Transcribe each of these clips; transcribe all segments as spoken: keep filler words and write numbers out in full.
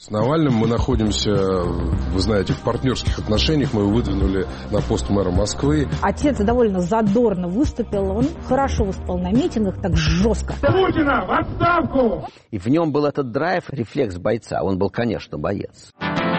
С Навальным мы находимся, вы знаете, в партнерских отношениях. Мы его выдвинули на пост мэра Москвы. Отец довольно задорно выступил. Он хорошо выступал на митингах, так жестко. Путина в отставку! И в нем был этот драйв, рефлекс бойца. Он был, конечно, боец.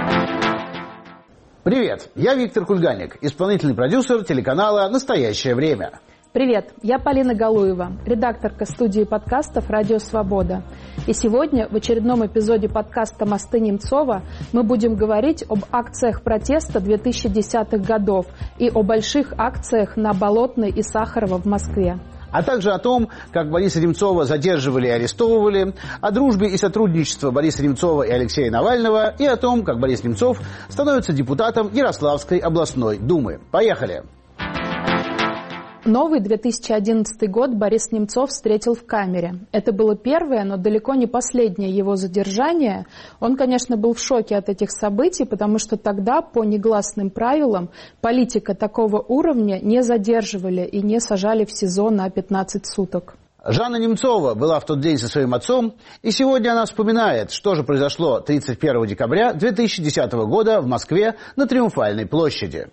Привет, я Виктор Кульганик, исполнительный продюсер телеканала «Настоящее время». Привет, я Полина Галуева, редакторка студии подкастов «Радио Свобода». И сегодня в очередном эпизоде подкаста «Мосты Немцова» мы будем говорить об акциях протеста две тысячи десятых годов и о больших акциях на Болотной и Сахарова в Москве. А также о том, как Бориса Немцова задерживали и арестовывали, о дружбе и сотрудничестве Бориса Немцова и Алексея Навального, и о том, как Борис Немцов становится депутатом Ярославской областной думы. Поехали! Новый две тысячи одиннадцатый год Борис Немцов встретил в камере. Это было первое, но далеко не последнее его задержание. Он, конечно, был в шоке от этих событий, потому что тогда, по негласным правилам, политика такого уровня не задерживали и не сажали в СИЗО на пятнадцать суток. Жанна Немцова была в тот день со своим отцом, и сегодня она вспоминает, что же произошло тридцать первого декабря две тысячи десятого года в Москве на Триумфальной площади.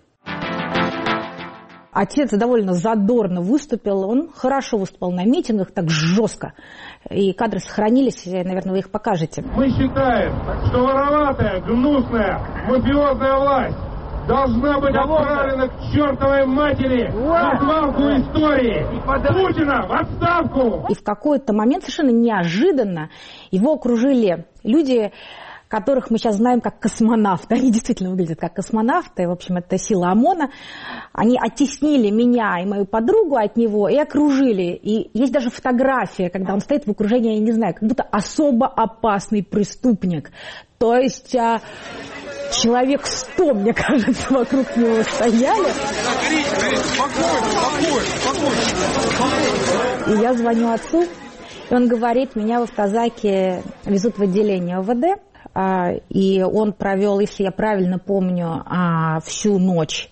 Отец довольно задорно выступил. Он хорошо выступал на митингах, так жестко. И кадры сохранились, наверное, вы их покажете. Мы считаем, что вороватая, гнусная, мафиозная власть должна быть отправлена к чертовой матери на свалку истории. Путина в отставку! И в какой-то момент совершенно неожиданно его окружили люди, которых мы сейчас знаем как космонавты. Они действительно выглядят как космонавты. В общем, это сила ОМОНа. Они оттеснили меня и мою подругу от него и окружили. И есть даже фотография, когда он стоит в окружении, я не знаю, как будто особо опасный преступник. То есть а, человек сто, мне кажется, вокруг него стояли. И я звоню отцу, и он говорит, меня в автозаке везут в отделение ОВД. И он провел, если я правильно помню, всю ночь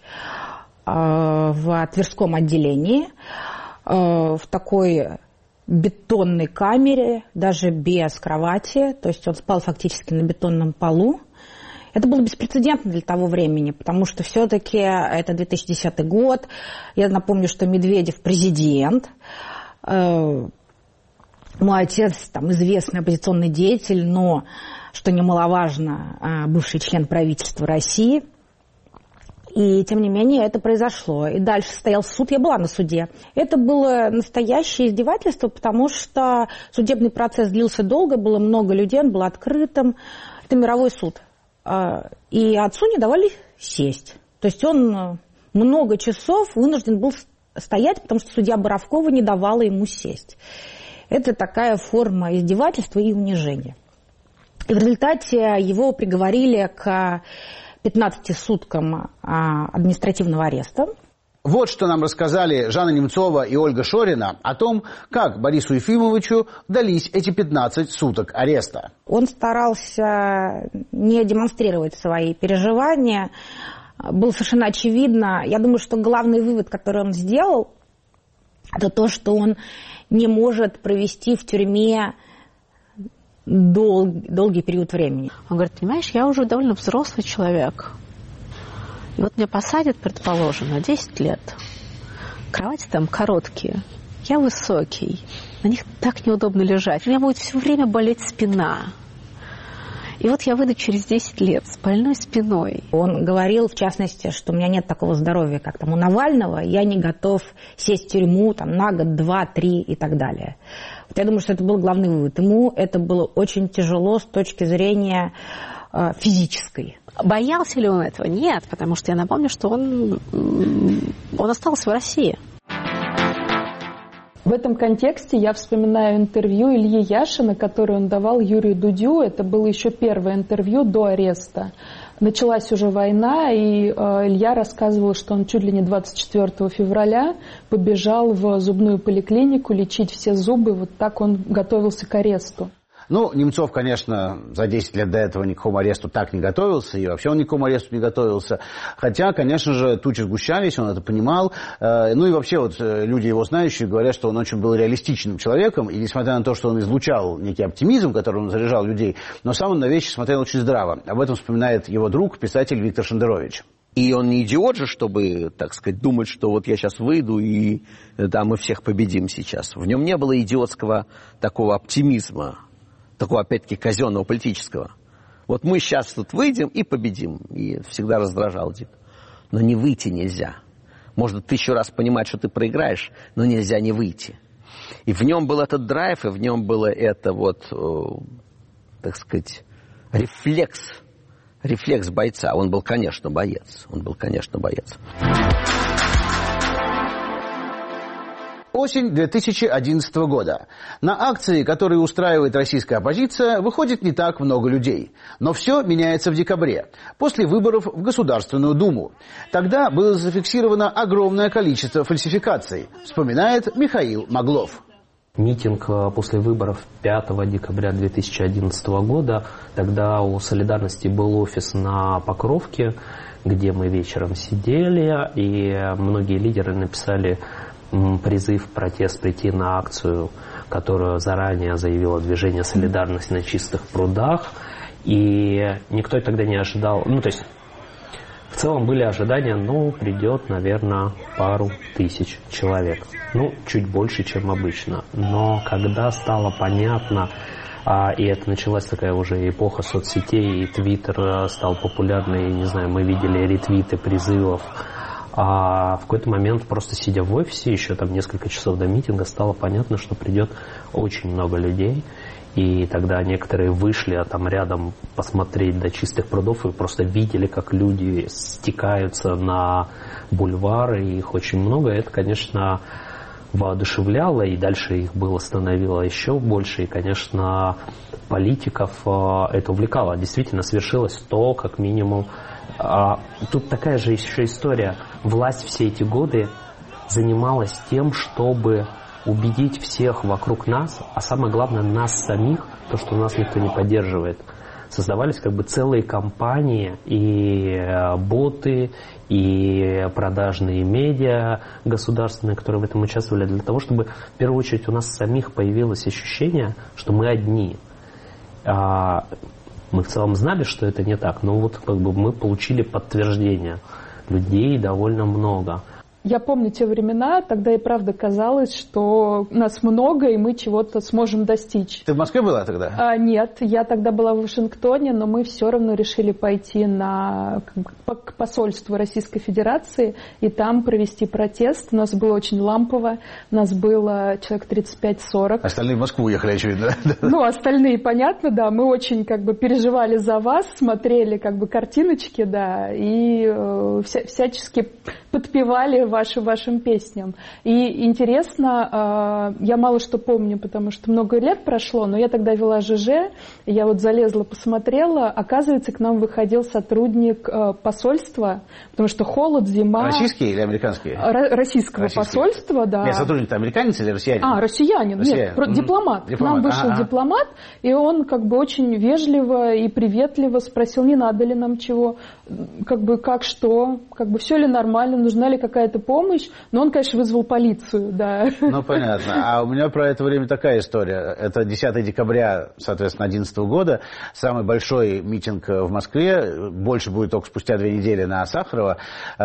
в Тверском отделении, в такой бетонной камере, даже без кровати. То есть он спал фактически на бетонном полу. Это было беспрецедентно для того времени, потому что все-таки это две тысячи десятый год. Я напомню, что Медведев президент. Мой отец там известный оппозиционный деятель, но, что немаловажно, бывший член правительства России. И, тем не менее, это произошло. И дальше состоялся суд, я была на суде. Это было настоящее издевательство, потому что судебный процесс длился долго, было много людей, он был открытым. Это мировой суд. И отцу не давали сесть. То есть он много часов вынужден был стоять, потому что судья Боровкова не давала ему сесть. Это такая форма издевательства и унижения. И в результате его приговорили к пятнадцати суткам административного ареста. Вот что нам рассказали Жанна Немцова и Ольга Шорина о том, как Борису Ефимовичу дались эти пятнадцать суток ареста. Он старался не демонстрировать свои переживания. Было совершенно очевидно. Я думаю, что главный вывод, который он сделал, это то, что он не может провести в тюрьме дол- долгий период времени. Он говорит, понимаешь, я уже довольно взрослый человек. И вот меня посадят, предположим, на десять лет. Кровати там короткие. Я высокий. На них так неудобно лежать. У меня будет все время болеть спина. И вот я выйду через десять лет с больной спиной. Он говорил, в частности, что у меня нет такого здоровья, как там у Навального, я не готов сесть в тюрьму там, на год, два, три и так далее. Вот я думаю, что это был главный вывод. Ему это было очень тяжело с точки зрения э, физической. Боялся ли он этого? Нет, потому что я напомню, что он, он остался в России. В этом контексте я вспоминаю интервью Ильи Яшина, которое он давал Юрию Дудю. Это было еще первое интервью до ареста. Началась уже война, и э, Илья рассказывал, что он чуть ли не двадцать четвёртого февраля побежал в зубную поликлинику лечить все зубы. Вот так он готовился к аресту. Ну, Немцов, конечно, за десять лет до этого ни к какому аресту так не готовился, и вообще он ни к какому аресту не готовился. Хотя, конечно же, тучи сгущались, он это понимал. Ну и вообще вот люди его знающие говорят, что он очень был реалистичным человеком, и несмотря на то, что он излучал некий оптимизм, которым он заряжал людей, но сам он на вещи смотрел очень здраво. Об этом вспоминает его друг, писатель Виктор Шендерович. И он не идиот же, чтобы, так сказать, думать, что вот я сейчас выйду и да, мы всех победим сейчас. В нем не было идиотского такого оптимизма, такого, опять-таки, казенного политического. Вот мы сейчас тут выйдем и победим. И всегда раздражал дико. Но не выйти нельзя. Можно тысячу раз понимать, что ты проиграешь, но нельзя не выйти. И в нем был этот драйв, и в нем было это вот, так сказать, рефлекс. Рефлекс бойца. Он был, конечно, боец. Он был, конечно, боец. Осень две тысячи одиннадцатого года. На акции, которые устраивает российская оппозиция, выходит не так много людей. Но все меняется в декабре, после выборов в Государственную Думу. Тогда было зафиксировано огромное количество фальсификаций, вспоминает Михаил Маглов. Митинг после выборов пятого декабря две тысячи одиннадцатого года. Тогда у «Солидарности» был офис на Покровке, где мы вечером сидели, и многие лидеры написали призыв, протест прийти на акцию, которую заранее заявило движение «Солидарность» на Чистых прудах. И никто тогда не ожидал, ну то есть в целом были ожидания, ну придет, наверное, пару тысяч человек. Ну, чуть больше, чем обычно. Но когда стало понятно, а, и это началась такая уже эпоха соцсетей, и Твиттер стал популярный, не знаю, мы видели ретвиты призывов, а в какой-то момент, просто сидя в офисе, еще там несколько часов до митинга, стало понятно, что придет очень много людей. И тогда некоторые вышли, а там рядом посмотреть до Чистых прудов, и просто видели, как люди стекаются на бульвары, и их очень много. Это, конечно, воодушевляло, и дальше их было становилось еще больше. И, конечно, политиков это увлекало. Действительно, свершилось то, как минимум. Тут такая же еще история. Власть все эти годы занималась тем, чтобы убедить всех вокруг нас, а самое главное, нас самих, то, что нас никто не поддерживает. Создавались как бы целые компании, и боты, и продажные медиа государственные, которые в этом участвовали, для того, чтобы в первую очередь у нас самих появилось ощущение, что мы одни. Мы в целом знали, что это не так, но вот как бы мы получили подтверждение. Людей довольно много. Я помню те времена, тогда и правда казалось, что нас много, и мы чего-то сможем достичь. Ты в Москве была тогда? А, нет, я тогда была в Вашингтоне, но мы все равно решили пойти на, к посольству Российской Федерации и там провести протест. У нас было очень лампово, у нас было человек тридцать пять сорок. Остальные в Москву уехали, очевидно. Ну, остальные, понятно, да. Мы очень как бы переживали за вас, смотрели как бы картиночки, да, и э, вся, всячески подпевали вашим, вашим песням. И интересно, я мало что помню, потому что много лет прошло, но я тогда вела ЖЖ, я вот залезла, посмотрела, оказывается, к нам выходил сотрудник посольства, потому что холод, зима. Российский или американский? Российского Российский. Посольства, да. Нет, сотрудник-то американец или россиянин? А, россиянин, россиянин. Нет, mm-hmm. дипломат. дипломат. К нам вышел А-а-а. дипломат, и он как бы очень вежливо и приветливо спросил, не надо ли нам чего, как бы как что, как бы все ли нормально, нужна ли какая-то помощь, но он, конечно, вызвал полицию, да. Ну, понятно. А у меня про это время такая история. Это десятого декабря, соответственно, две тысячи одиннадцатого года, самый большой митинг в Москве, больше будет только спустя две недели на Сахарова,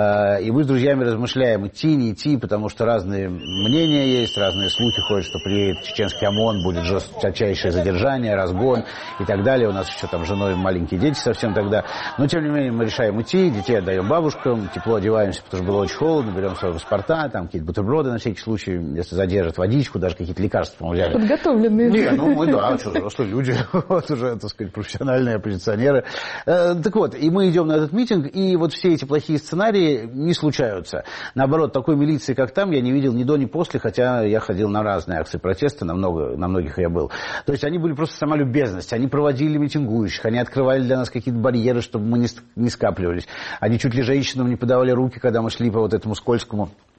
и мы с друзьями размышляем, идти, не идти, потому что разные мнения есть, разные слухи ходят, что приедет чеченский ОМОН, будет жесточайшее задержание, разгон и так далее. У нас еще там с женой маленькие дети совсем тогда. Но, тем не менее, мы решаем идти, детей отдаем бабушкам, тепло одеваемся, потому что было очень холодно, берем свои паспорта, там какие-то бутерброды на всякий случай, если задержат, водичку, даже какие-то лекарства мы взяли. Подготовленные. Не, ну мы, да, что, взрослые люди, вот уже, так сказать, профессиональные оппозиционеры. Э, так вот, и мы идем на этот митинг, и вот все эти плохие сценарии не случаются. Наоборот, такой милиции, как там, я не видел ни до, ни после, хотя я ходил на разные акции протеста, на, много, на многих я был. То есть они были просто сама любезность, они проводили митингующих, они открывали для нас какие-то барьеры, чтобы мы не, не скапливались. Они чуть ли женщинам не подавали руки, когда мы шли по вот этому скользкому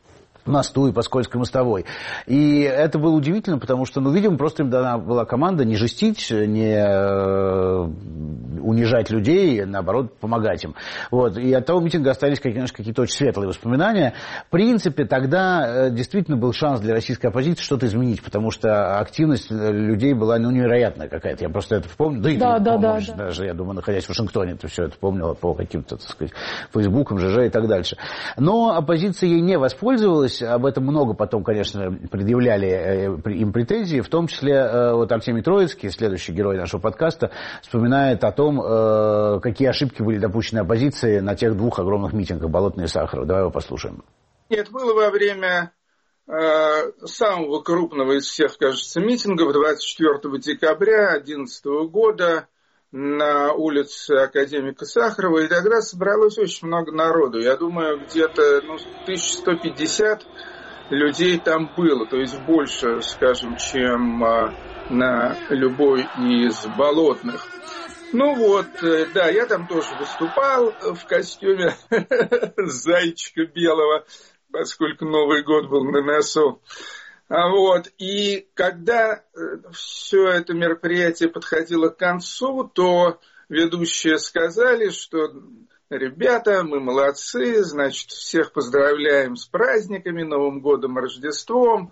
мосту и по скользкой мостовой. И это было удивительно, потому что, ну, видимо, просто им дана была команда не жестить, не э, унижать людей, наоборот, помогать им. Вот. И от того митинга остались, конечно, какие-то очень светлые воспоминания. В принципе, тогда э, действительно был шанс для российской оппозиции что-то изменить, потому что активность людей была, ну, невероятная какая-то. Я просто это помню. Да, и да, ты да, помнишь, да, даже, я думаю, находясь в Вашингтоне, ты все это помнила по каким-то, так сказать, фейсбукам, ЖЖ и так дальше. Но оппозиция ей не воспользовалась. Об этом много потом, конечно, предъявляли им претензии, в том числе вот Артемий Троицкий, следующий герой нашего подкаста, вспоминает о том, какие ошибки были допущены оппозиции на тех двух огромных митингах Болотной и Сахарова. Давай его послушаем. Нет, было во время э, самого крупного из всех, кажется, митингов двадцать четвёртого декабря две тысячи одиннадцатого года на улице академика Сахарова, и тогда собралось очень много народу. Я думаю, где-то ну, тысяча сто пятьдесят людей там было, то есть больше, скажем, чем на любой из болотных. Ну вот, да, я там тоже выступал в костюме зайчика белого, поскольку Новый год был на носу. Вот. И когда все это мероприятие подходило к концу, то ведущие сказали, что ребята, мы молодцы, значит, всех поздравляем с праздниками, Новым годом, Рождеством.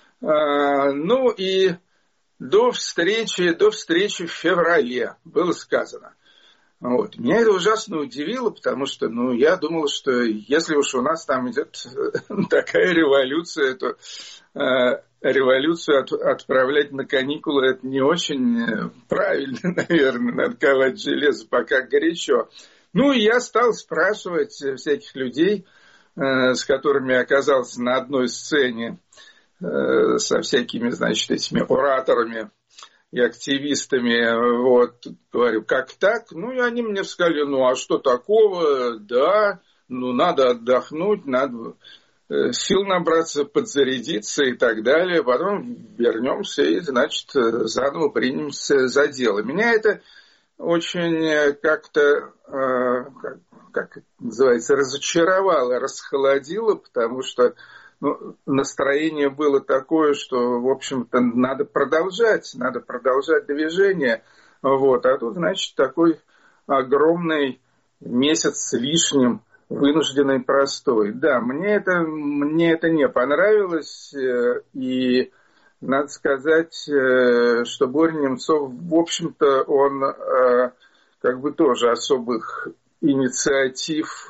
Ну и до встречи, до встречи в феврале, было сказано. Вот. Меня это ужасно удивило, потому что, ну, я думал, что если уж у нас там идет такая революция, то э, революцию от, отправлять на каникулы это не очень правильно, наверное, надо ковать железо, пока горячо. Ну, и я стал спрашивать всяких людей, э, с которыми оказался на одной сцене, э, со всякими, значит, этими ораторами и активистами, вот, говорю, как так? Ну, и они мне сказали, ну, а что такого? Да, ну, надо отдохнуть, надо сил набраться, подзарядиться и так далее. Потом вернемся и, значит, заново примемся за дело. Меня это очень как-то, как, как называется, разочаровало, расхолодило, потому что ну, настроение было такое, что, в общем-то, надо продолжать, надо продолжать движение. Вот. А тут, значит, такой огромный месяц с лишним вынужденный простой. Да, мне это, мне это не понравилось. И надо сказать, что Боря Немцов, в общем-то, он как бы тоже особых инициатив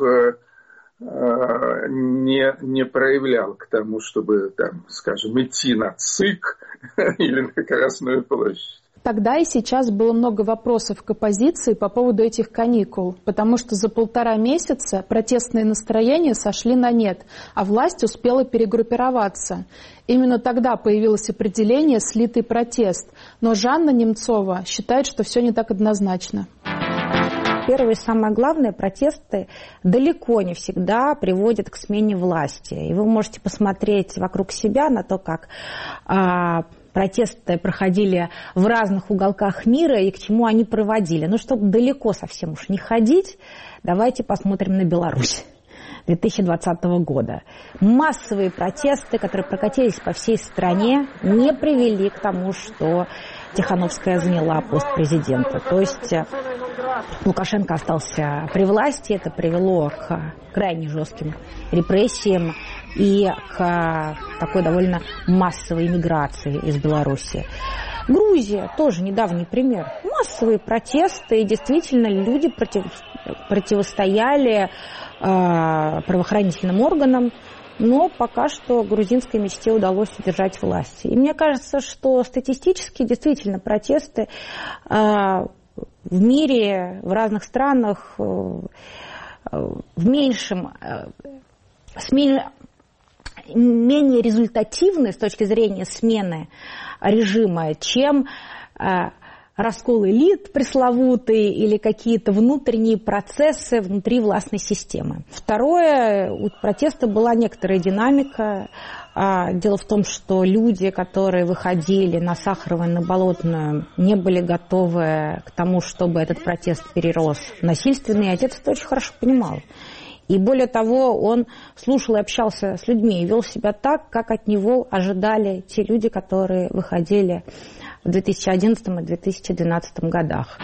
Не, не проявлял к тому, чтобы, там, скажем, идти на ЦИК или на Красную площадь. Тогда и сейчас было много вопросов к оппозиции по поводу этих каникул, потому что за полтора месяца протестные настроения сошли на нет, а власть успела перегруппироваться. Именно тогда появилось определение «слитый протест», но Жанна Немцова считает, что все не так однозначно. Первое и самое главное, протесты далеко не всегда приводят к смене власти. И вы можете посмотреть вокруг себя на то, как а, протесты проходили в разных уголках мира и к чему они приводили. Ну, чтобы далеко совсем уж не ходить, давайте посмотрим на Беларусь две тысячи двадцатого года. Массовые протесты, которые прокатились по всей стране, не привели к тому, что Тихановская заняла пост президента. То есть Лукашенко остался при власти, это привело к крайне жестким репрессиям и к такой довольно массовой миграции из Беларуси. Грузия тоже недавний пример. Массовые протесты, и действительно люди против, противостояли э, правоохранительным органам, но пока что грузинской мечте удалось удержать власть. И мне кажется, что статистически действительно протесты э, в мире, в разных странах э, в меньшем, э, с менее, менее результативны с точки зрения смены режима, чем э, раскол элит пресловутый или какие-то внутренние процессы внутри властной системы. Второе, у протеста была некоторая динамика. Дело в том, что люди, которые выходили на Сахарова и на Болотную, не были готовы к тому, чтобы этот протест перерос в насильственный. Отец это очень хорошо понимал. И более того, он слушал и общался с людьми и вел себя так, как от него ожидали те люди, которые выходили в две тысячи одиннадцатом и две тысячи двенадцатом годах.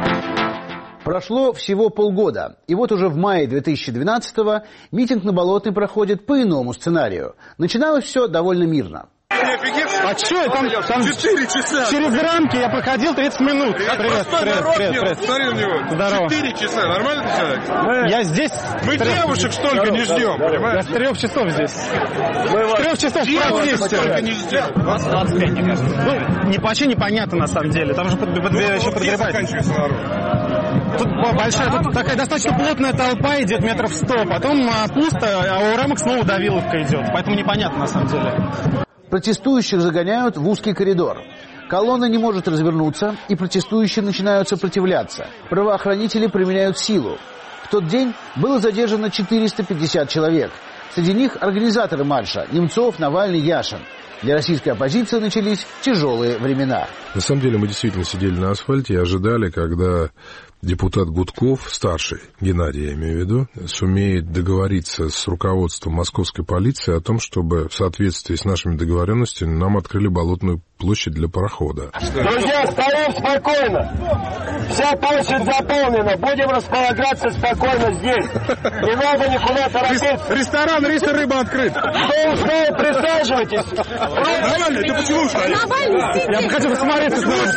Прошло всего полгода, и вот уже в мае две тысячи двенадцатого митинг на Болотной проходит по иному сценарию. Начиналось все довольно мирно. А что, там, там четыре часа. Через рамки я проходил тридцать минут. Привет, привет, привет, привет, привет. Смотри на него. Здорово. четыре часа. Нормально ты человек? Мы... Я здесь... Мы трех... девушек столько не ждем, понимаешь? Я с трех часов здесь. Мы с трех часов девушек столько не ждем. Вас двадцать пять, мне кажется. Ну, не, вообще непонятно на самом деле. Там же под, под, под, еще подгребается. Тут большая, тут такая достаточно плотная толпа идет метров сто. Потом а, пусто, а у рамок снова давиловка идет. Поэтому непонятно на самом деле. Протестующих загоняют в узкий коридор. Колонна не может развернуться, и протестующие начинают сопротивляться. Правоохранители применяют силу. В тот день было задержано четыреста пятьдесят человек. Среди них организаторы марша – Немцов, Навальный, Яшин. Для российской оппозиции начались тяжелые времена. На самом деле мы действительно сидели на асфальте и ожидали, когда депутат Гудков, старший, Геннадий я имею в виду, сумеет договориться с руководством московской полиции о том, чтобы в соответствии с нашими договоренностями нам открыли Болотную площадь для парохода. Друзья, стоим спокойно. Вся площадь заполнена. Будем располагаться спокойно здесь. Не надо никуда торопиться. Ресторан «Рис и рыба» открыт. Кто устал, присаживайтесь. Навальный, ты почему стоишь? Я бы хотел посмотреть,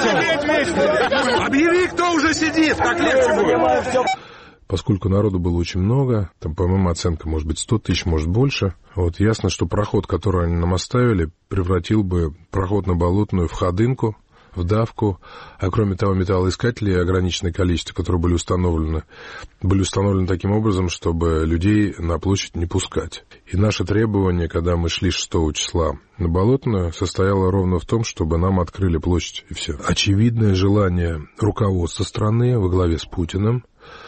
что объяви, кто уже сидит. Так легче будет. Поскольку народу было очень много, там, по моим оценкам, может быть, сто тысяч, может, больше, вот ясно, что проход, который они нам оставили, превратил бы проход на Болотную в ходынку, в давку, а кроме того, металлоискатели ограниченное количество, которые были установлены, были установлены таким образом, чтобы людей на площадь не пускать. И наше требование, когда мы шли шестого числа на Болотную, состояло ровно в том, чтобы нам открыли площадь, и все. Очевидное желание руководства страны во главе с Путиным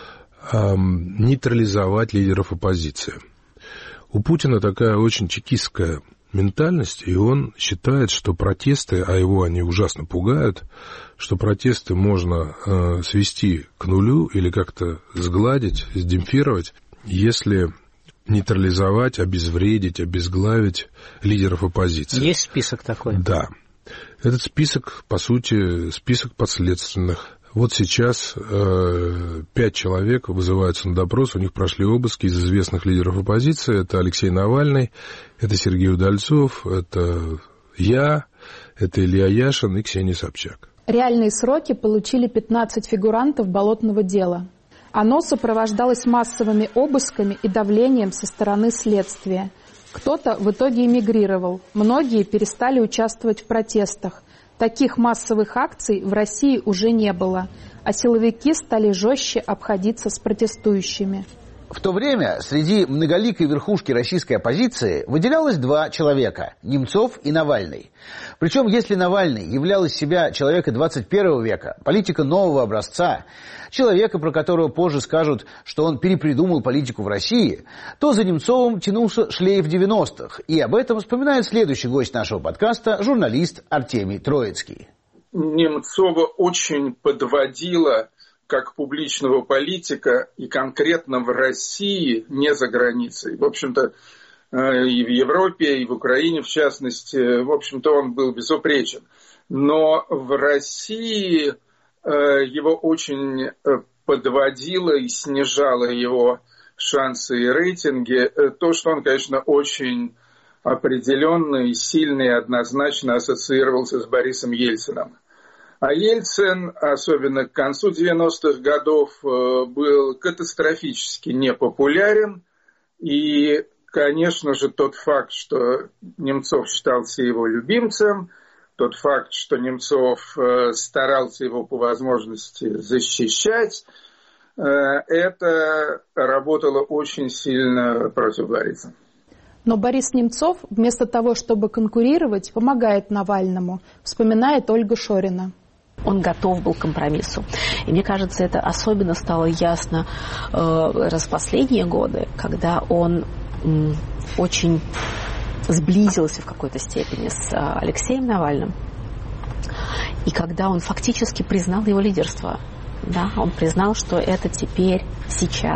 эм, нейтрализовать лидеров оппозиции. У Путина такая очень чекистская ментальность, и он считает, что протесты, а его они ужасно пугают, что протесты можно э, свести к нулю или как-то сгладить, сдемпфировать, если нейтрализовать, обезвредить, обезглавить лидеров оппозиции. Есть список такой? Да. Этот список, по сути, список подследственных. Вот сейчас э, пять человек вызываются на допрос, у них прошли обыски из известных лидеров оппозиции. Это Алексей Навальный, это Сергей Удальцов, это я, это Илья Яшин и Ксения Собчак. Реальные сроки получили пятнадцать фигурантов болотного дела. Оно сопровождалось массовыми обысками и давлением со стороны следствия. Кто-то в итоге эмигрировал, многие перестали участвовать в протестах. Таких массовых акций в России уже не было, а силовики стали жестче обходиться с протестующими. В то время среди многоликой верхушки российской оппозиции выделялось два человека – Немцов и Навальный. Причем, если Навальный являл из себя человека двадцать первого века, политика нового образца, человека, про которого позже скажут, что он перепридумал политику в России, то за Немцовым тянулся шлейф девяностых. И об этом вспоминает следующий гость нашего подкаста – журналист Артемий Троицкий. Немцова очень подводила как публичного политика и конкретно в России, не за границей. В общем-то, и в Европе, и в Украине, в частности, в общем-то, он был безупречен. Но в России его очень подводило и снижало его шансы и рейтинги то, что он, конечно, очень определенно и сильно и однозначно ассоциировался с Борисом Ельциным. А Ельцин, особенно к концу девяностых годов, был катастрофически непопулярен. И, конечно же, тот факт, что Немцов считался его любимцем, тот факт, что Немцов старался его по возможности защищать, это работало очень сильно против Бориса. Но Борис Немцов, вместо того, чтобы конкурировать, помогает Навальному, вспоминает Ольга Шорина. Он готов был к компромиссу. И мне кажется, это особенно стало ясно э, раз в последние годы, когда он э, очень сблизился в какой-то степени с э, Алексеем Навальным. И когда он фактически признал его лидерство. Да, он признал, что это теперь, сейчас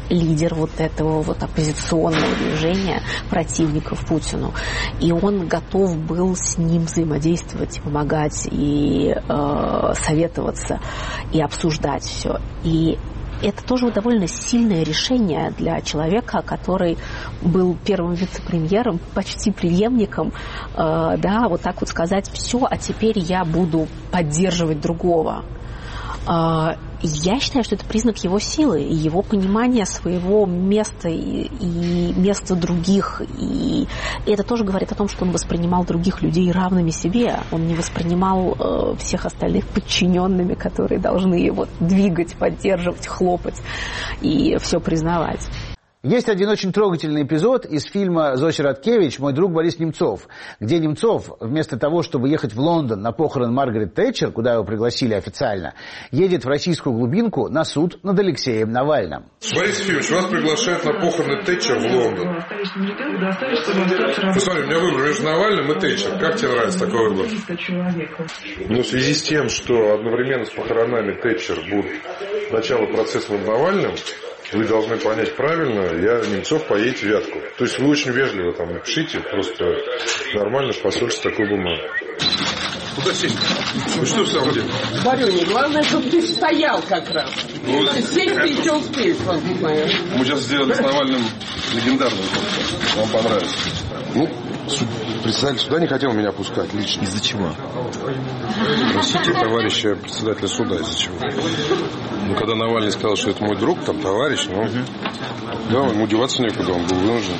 лидер вот этого вот оппозиционного движения противников Путину. И он готов был с ним взаимодействовать, помогать и э, советоваться, и обсуждать все. И это тоже довольно сильное решение для человека, который был первым вице-премьером, почти преемником, э, да, вот так вот сказать: все, а теперь я буду поддерживать другого. Э, я считаю, что это признак его силы, его понимания своего места и, и места других. И, и это тоже говорит о том, что он воспринимал других людей равными себе. Он не воспринимал э, всех остальных подчиненными, которые должны его двигать, поддерживать, хлопать и все признавать. Есть один очень трогательный эпизод из фильма Зоси Радкевич «Мой друг Борис Немцов», где Немцов, вместо того, чтобы ехать в Лондон на похороны Маргарет Тэтчер, куда его пригласили официально, едет в российскую глубинку на суд над Алексеем Навальным. Борис Ефимович, вас приглашают на похороны Тэтчер в Лондон. Посмотри, у меня выбор между Навальным и Тэтчер. Как тебе нравится такой выбор? Ну, в связи с тем, что одновременно с похоронами Тэтчер будет начало процесса над Навальным, вы должны понять правильно, я Немцов, поедете в Вятку. То есть вы очень вежливо там напишите, просто нормально в посольстве такой бумаги. Куда сесть? Ну что в самом деле? Говорю, не главное, чтобы ты стоял как раз. Ну, сесть ты еще успеешь, вам знаю. Мы сейчас сделали с Навальным легендарный. Вам понравится. Ну, председатель суда не хотел меня пускать лично. Из-за чего? Простите, товарища председателя суда, из-за чего? Ну, когда Навальный сказал, что это мой друг, там, товарищ, ну, да, ему деваться некуда, он был вынужден.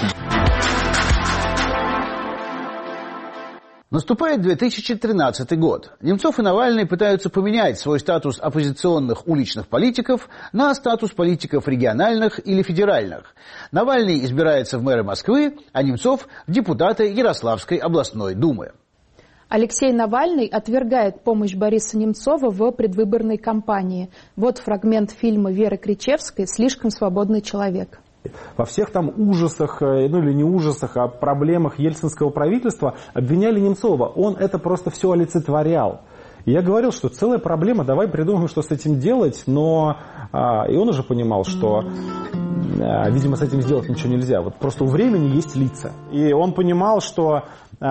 Наступает две тысячи тринадцатый год. Немцов и Навальный пытаются поменять свой статус оппозиционных уличных политиков на статус политиков региональных или федеральных. Навальный избирается в мэры Москвы, а Немцов – в депутаты Ярославской областной думы. Алексей Навальный отвергает помощь Бориса Немцова в предвыборной кампании. Вот фрагмент фильма Веры Кричевской «Слишком свободный человек». Во всех там ужасах, ну или не ужасах, а проблемах ельцинского правительства обвиняли Немцова. Он это просто все олицетворял. И я говорил, что целая проблема, давай придумаем, что с этим делать, но а, и он уже понимал, что, а, видимо, с этим сделать ничего нельзя. Вот просто у времени есть лица. И он понимал, что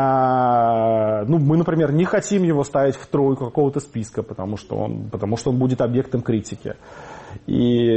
а, ну, мы, например, не хотим его ставить в тройку какого-то списка, потому что он, потому что он будет объектом критики. И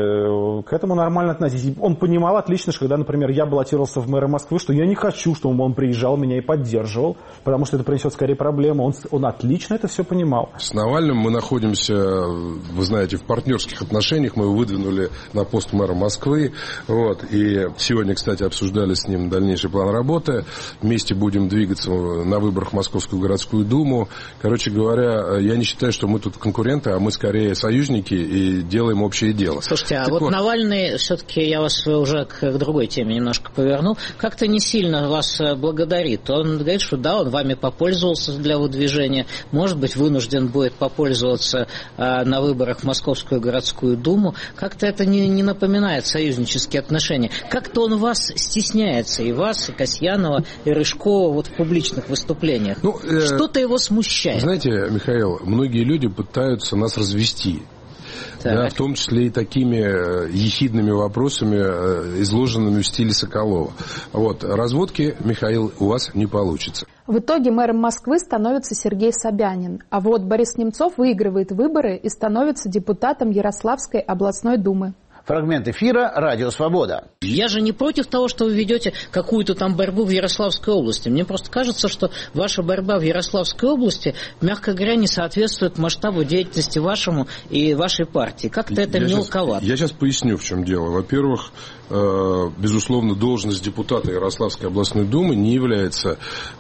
к этому нормально относиться. Он понимал отлично, что когда, например, я баллотировался в мэра Москвы, что я не хочу, чтобы он приезжал, меня и поддерживал, потому что это принесет скорее проблемы. Он, он отлично это все понимал. С Навальным мы находимся, вы знаете, в партнерских отношениях. Мы его выдвинули на пост мэра Москвы. Вот. И сегодня, кстати, обсуждали с ним дальнейший план работы. Вместе будем двигаться на выборах в Московскую городскую думу. Короче говоря, я не считаю, что мы тут конкуренты, а мы скорее союзники и делаем общее дело. Слушайте, а вот, вот Навальный, все-таки я вас уже к другой теме немножко повернул, как-то не сильно вас благодарит. Он говорит, что да, он вами попользовался для выдвижения, может быть, вынужден будет попользоваться а, на выборах в Московскую городскую думу. Как-то это не, не напоминает союзнические отношения. Как-то он вас стесняется, и вас, и Касьянова, и Рыжкова вот в публичных выступлениях. Ну, э, Что-то его смущает. Знаете, Михаил, многие люди пытаются нас развести. Да, в том числе и такими ехидными вопросами, изложенными в стиле Соколова. Вот, разводки, Михаил, у вас не получится. В итоге мэром Москвы становится Сергей Собянин. А вот Борис Немцов выигрывает выборы и становится депутатом Ярославской областной думы. Фрагмент эфира «Радио Свобода». Я же не против того, что вы ведете какую-то там борьбу в Ярославской области. Мне просто кажется, что ваша борьба в Ярославской области, мягко говоря, не соответствует масштабу деятельности вашему и вашей партии. Как-то это мелковато. Я сейчас поясню, в чем дело. Во-первых, безусловно, должность депутата Ярославской областной думы не является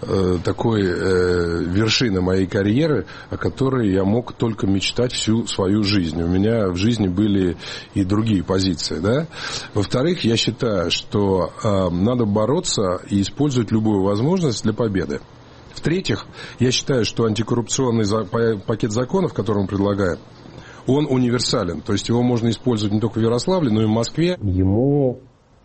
такой вершиной моей карьеры, о которой я мог только мечтать всю свою жизнь. У меня в жизни были и другие позиции. Позиции, да? Во-вторых, я считаю, что э, надо бороться и использовать любую возможность для победы. В-третьих, я считаю, что антикоррупционный за, пакет законов, который мы предлагаем, он универсален. То есть его можно использовать не только в Ярославле, но и в Москве. Ему,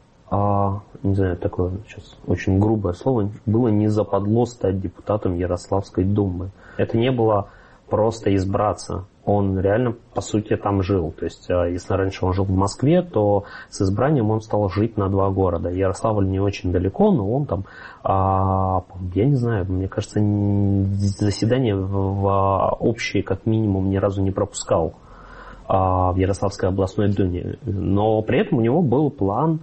а, не знаю, такое сейчас очень грубое слово, было не западло стать депутатом Ярославской думы. Это не было просто избраться. Он реально, по сути, там жил. То есть, если раньше он жил в Москве, то с избранием он стал жить на два города. Ярославль не очень далеко, но он там, я не знаю, мне кажется, заседания в общие, как минимум, ни разу не пропускал в Ярославской областной думе. Но при этом у него был план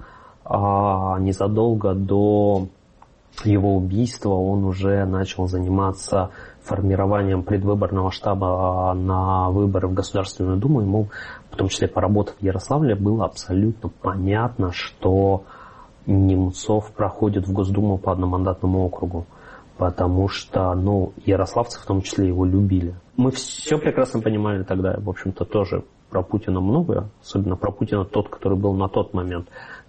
незадолго до его убийства, он уже начал заниматься формированием предвыборного штаба на выборы в Государственную Думу. Ему, в том числе поработав в Ярославле, было абсолютно понятно, что Немцов проходит в Госдуму по одномандатному округу, потому что, ну, ярославцы в том числе его любили. Мы все прекрасно понимали тогда, в общем-то, тоже про Путина многое, особенно про Путина тот, который был на тот момент.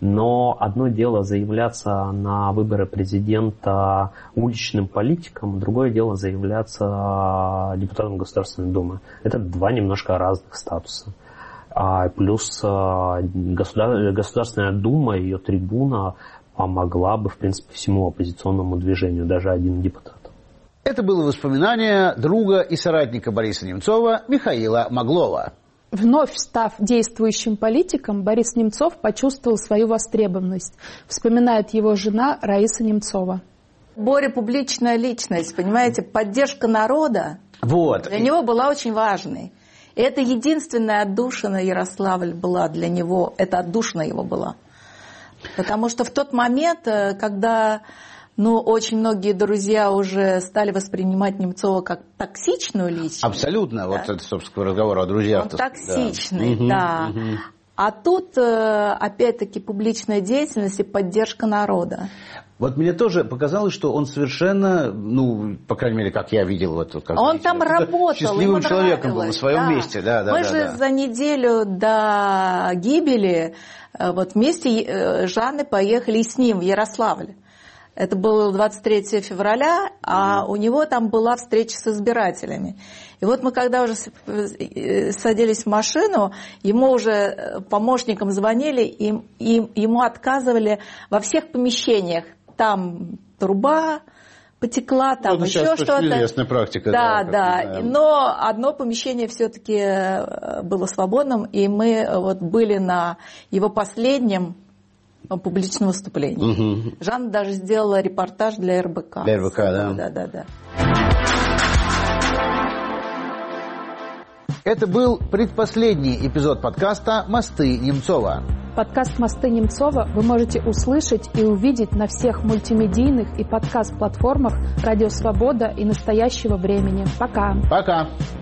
Но одно дело заявляться на выборы президента уличным политиком, другое дело заявляться депутатом Государственной Думы. Это два немножко разных статуса. А плюс Государ... Государственная Дума, ее трибуна помогла бы, в принципе, всему оппозиционному движению, даже один депутат. Это было воспоминание друга и соратника Бориса Немцова Михаила Маглова. Вновь став действующим политиком, Борис Немцов почувствовал свою востребованность, вспоминает его жена Раиса Немцова. Боря публичная личность, понимаете, поддержка народа вот. Для него была очень важной. И это единственная отдушина Ярославль была для него, это отдушина его была. Потому что в тот момент, когда... Ну, очень многие друзья уже стали воспринимать Немцова как токсичную личность. Абсолютно. Да? Вот это, собственно, разговор о друзьях. Он токсичный, да. да. Угу, угу. А тут, опять-таки, публичная деятельность и поддержка народа. Вот мне тоже показалось, что он совершенно, ну, по крайней мере, как я видел, вот, как он видите, там работал, счастливым человеком был на своем да. месте. Да, да, Мы да, же да. за неделю до гибели вот вместе Жанны поехали с ним в Ярославль. Это было двадцать третьего февраля, а у него там была встреча с избирателями. И вот мы когда уже садились в машину, ему уже помощникам звонили, и, и ему отказывали во всех помещениях. Там труба потекла, там ну, еще что-то. Известная практика. Да, да. да. Но одно помещение все-таки было свободным, и мы вот были на его последнем публичном выступлении. Угу. Жанна даже сделала репортаж для эр бэ ка. Для эр бэ ка, да. Да, да, да. Это был предпоследний эпизод подкаста «Мосты Немцова». Подкаст «Мосты Немцова» вы можете услышать и увидеть на всех мультимедийных и подкаст-платформах «Радио Свобода» и «Настоящего времени». Пока! Пока!